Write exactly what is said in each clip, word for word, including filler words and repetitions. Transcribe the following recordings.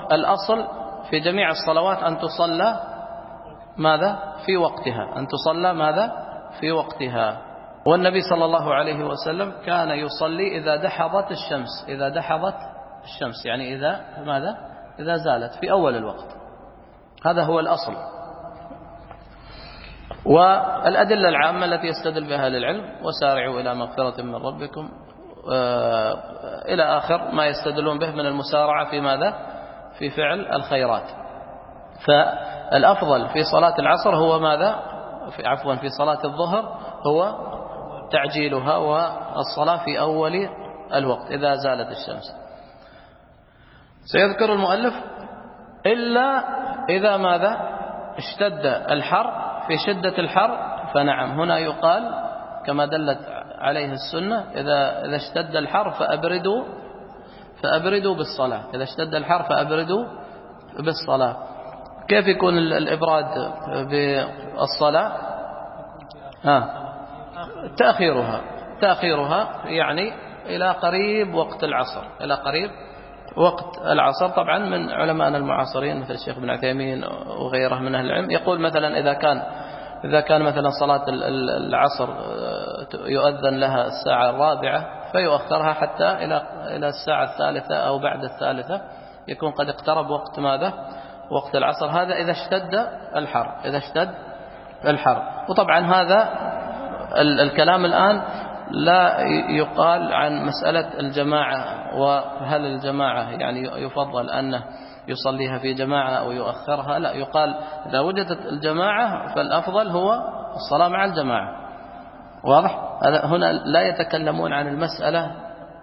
الأصل في جميع الصلوات أن تصلى ماذا؟ في وقتها، أن تصلى ماذا؟ في وقتها. والنبي صلى الله عليه وسلم كان يصلي إذا دحضت الشمس، إذا دحضت الشمس يعني إذا ماذا؟ إذا زالت في أول الوقت. هذا هو الأصل. والأدلة العامة التي يستدل بها للعلم وسارعوا إلى مغفرة من ربكم إلى آخر ما يستدلون به من المسارعة في ماذا؟ في فعل الخيرات. فالأفضل في صلاة العصر هو ماذا؟ في عفوا في صلاة الظهر هو تعجيلها والصلاة في أول الوقت إذا زالت الشمس. سيذكر المؤلف إلا إذا ماذا؟ اشتد الحر، في شدة الحر فنعم هنا يقال كما دلت عليه السنة إذا إذا اشتد الحر فأبردوا فأبردوا بالصلاة، إذا اشتد الحر فأبردوا بالصلاة. كيف يكون الإبراد بالصلاة؟ ها تأخيرها تأخيرها يعني إلى قريب وقت العصر، إلى قريب وقت العصر. طبعا من علماءنا المعاصرين مثل الشيخ ابن عثيمين وغيره من أهل العلم يقول مثلا إذا كان إذا كان مثلا صلاة العصر يؤذن لها الساعة الرابعة فيؤخرها حتى إلى إلى الساعة الثالثة أو بعد الثالثة، يكون قد اقترب وقت ماذا؟ وقت العصر. هذا إذا اشتد الحر، إذا اشتد الحر. وطبعا هذا الكلام الآن لا يقال عن مسألة الجماعة، وهل الجماعة يعني يفضل أنه يصليها في جماعة أو يؤخرها، لا، يقال إذا وجدت الجماعة فالأفضل هو الصلاة مع الجماعة. واضح؟ هنا لا يتكلمون عن المسألة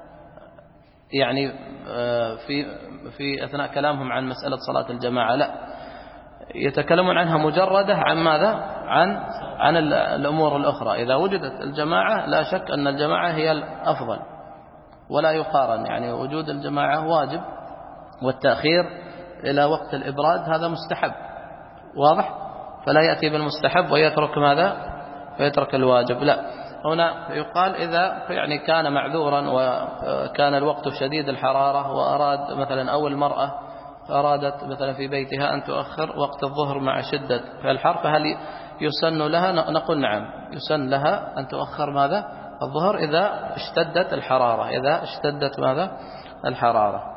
يعني في في أثناء كلامهم عن مسألة صلاة الجماعة، لا، يتكلمون عنها مجردة عن ماذا؟ عن عن الأمور الأخرى. إذا وجدت الجماعة لا شك أن الجماعة هي الأفضل ولا يقارن، يعني وجود الجماعة واجب والتأخير إلى وقت الإبراد هذا مستحب. واضح؟ فلا يأتي بالمستحب ويترك ماذا؟ ويترك الواجب، لا. هنا يقال إذا يعني كان معذورا وكان الوقت شديد الحرارة وأراد مثلا أو المرأة أرادت مثلا في بيتها أن تؤخر وقت الظهر مع شدة الحر، فهل يسن لها؟ نقول نعم، يسن لها أن تؤخر ماذا؟ الظهر إذا اشتدت الحرارة، إذا اشتدت ماذا؟ الحرارة.